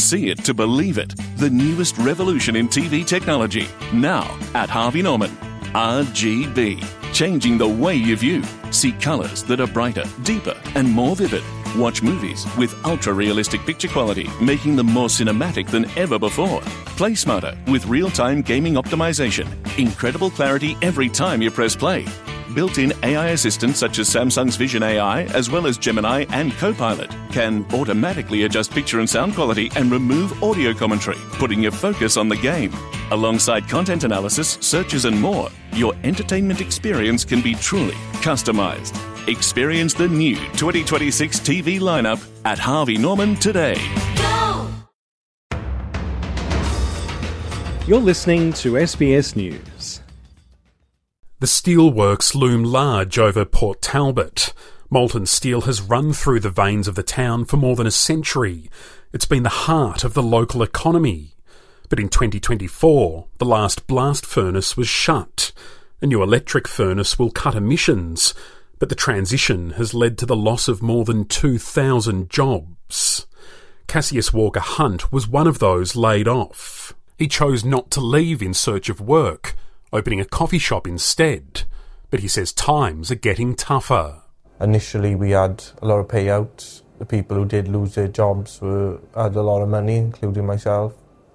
see it to believe it. The newest revolution in TV technology. Now at Harvey Norman. RGB. Changing the way you view. See colours that are brighter, deeper and more vivid. Watch movies with ultra-realistic picture quality, making them more cinematic than ever before. Play smarter with real-time gaming optimization. Incredible clarity every time you press play. Built-in AI assistants such as Samsung's Vision AI, as well as Gemini and Copilot, can automatically adjust picture and sound quality and remove audio commentary, putting your focus on the game. Alongside content analysis, searches and more, your entertainment experience can be truly customized. Experience the new 2026 TV lineup at Harvey Norman today. Go! You're listening to SBS News. The steelworks loom large over Port Talbot. Molten steel has run through the veins of the town for more than a century. It's been the heart of the local economy. But in 2024, the last blast furnace was shut. A new electric furnace will cut emissions, but the transition has led to the loss of more than 2,000 jobs. Cassius Walker Hunt was one of those laid off. He chose not to leave in search of work, opening a coffee shop instead. But he says times are getting tougher. Initially we had a lot of payouts. The people who did lose their jobs had a lot of money, including myself.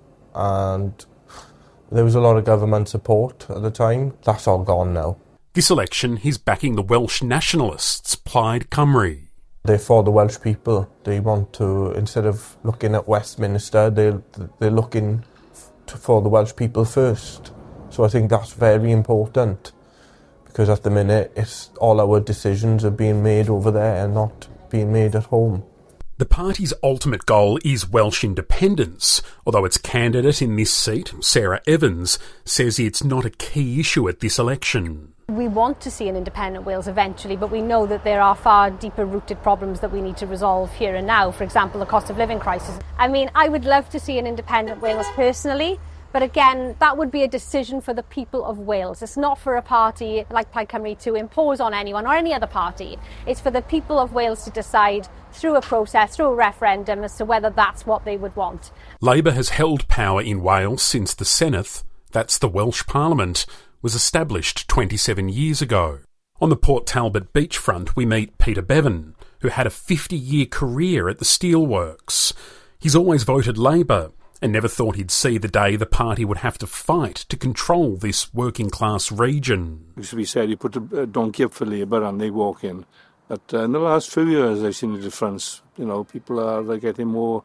And there was a lot of government support at the time. That's all gone now. This election, he's backing the Welsh nationalists, Plaid Cymru. They're for the Welsh people. They want to, instead of looking at Westminster, they're looking for the Welsh people first. So I think that's very important, because at the minute it's all our decisions are being made over there and not being made at home. The party's ultimate goal is Welsh independence, although its candidate in this seat, Sarah Evans, says it's not a key issue at this election. We want to see an independent Wales eventually, but we know that there are far deeper rooted problems that we need to resolve here and now. For example, the cost of living crisis. I mean, I would love to see an independent Wales personally. But again, that would be a decision for the people of Wales. It's not for a party like Plaid Cymru to impose on anyone or any other party. It's for the people of Wales to decide through a process, through a referendum, as to whether that's what they would want. Labour has held power in Wales since the Senedd, that's the Welsh Parliament, was established 27 years ago. On the Port Talbot beachfront, we meet Peter Bevan, who had a 50-year career at the steelworks. He's always voted Labour, and never thought he'd see the day the party would have to fight to control this working-class region. It used to be said you put a donkey up for Labour and they walk in. But in the last few years I've seen a difference. You know, people are getting more,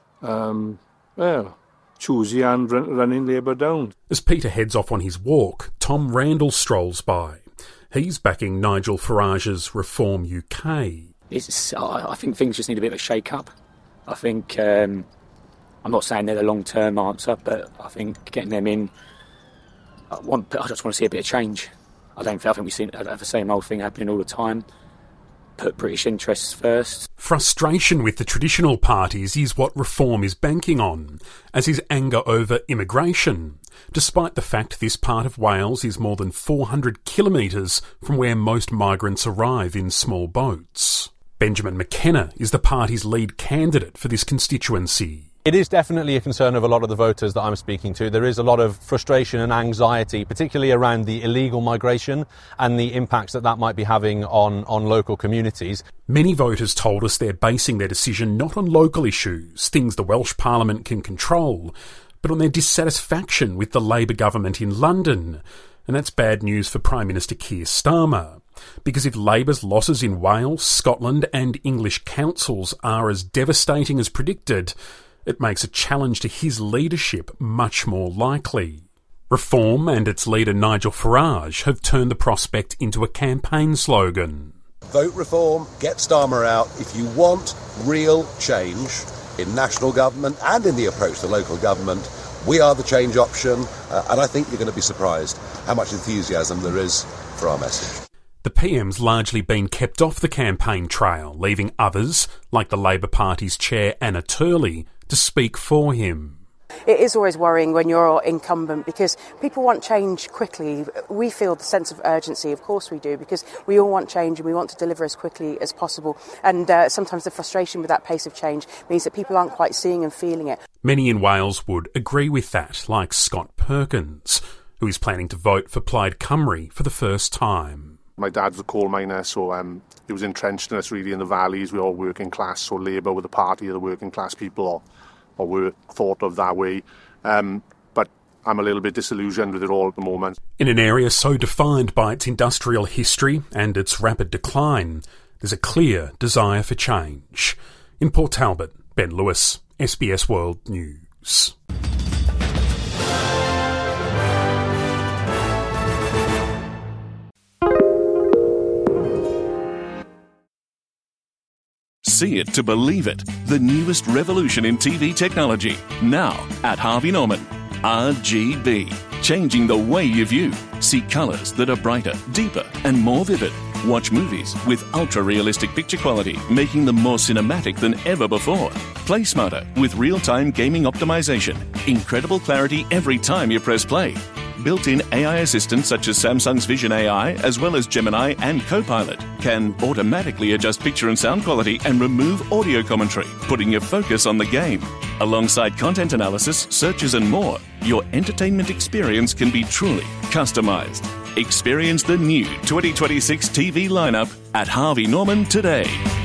choosy and running Labour down. As Peter heads off on his walk, Tom Randall strolls by. He's backing Nigel Farage's Reform UK. I think things just need a bit of a shake-up. I think... I'm not saying they're the long-term answer, but I think getting them in, I just want to see a bit of change. I think we see the same old thing happening all the time. Put British interests first. Frustration with the traditional parties is what Reform is banking on, as is anger over immigration, despite the fact this part of Wales is more than 400 kilometres from where most migrants arrive in small boats. Benjamin McKenna is the party's lead candidate for this constituency. It is definitely a concern of a lot of the voters that I'm speaking to. There is a lot of frustration and anxiety, particularly around the illegal migration and the impacts that might be having on local communities. Many voters told us they're basing their decision not on local issues, things the Welsh Parliament can control, but on their dissatisfaction with the Labour government in London. And that's bad news for Prime Minister Keir Starmer. Because if Labour's losses in Wales, Scotland and English councils are as devastating as predicted, it makes a challenge to his leadership much more likely. Reform and its leader Nigel Farage have turned the prospect into a campaign slogan. Vote Reform, get Starmer out. If you want real change in national government and in the approach to local government, we are the change option, and I think you're going to be surprised how much enthusiasm there is for our message. The PM's largely been kept off the campaign trail, leaving others, like the Labour Party's chair Anna Turley, to speak for him. It is always worrying when you're incumbent because people want change quickly. We feel the sense of urgency, of course we do, because we all want change and we want to deliver as quickly as possible. And sometimes the frustration with that pace of change means that people aren't quite seeing and feeling it. Many in Wales would agree with that, like Scott Perkins, who is planning to vote for Plaid Cymru for the first time. My dad was a coal miner, so he was entrenched in us really in the valleys. We're all working class, so Labour were the party of the working class people, or were thought of that way. But I'm a little bit disillusioned with it all at the moment. In an area so defined by its industrial history and its rapid decline, there's a clear desire for change. In Port Talbot, Ben Lewis, SBS World News. See it to believe it. The newest revolution in TV technology. Now at Harvey Norman. RGB. Changing the way you view. See colours that are brighter, deeper and more vivid. Watch movies with ultra-realistic picture quality, making them more cinematic than ever before. Play smarter with real-time gaming optimization. Incredible clarity every time you press play. Built-in AI assistants such as Samsung's Vision AI, as well as Gemini and Copilot, can automatically adjust picture and sound quality and remove audio commentary, putting your focus on the game. Alongside content analysis, searches and more, your entertainment experience can be truly customized. Experience the new 2026 TV lineup at Harvey Norman today.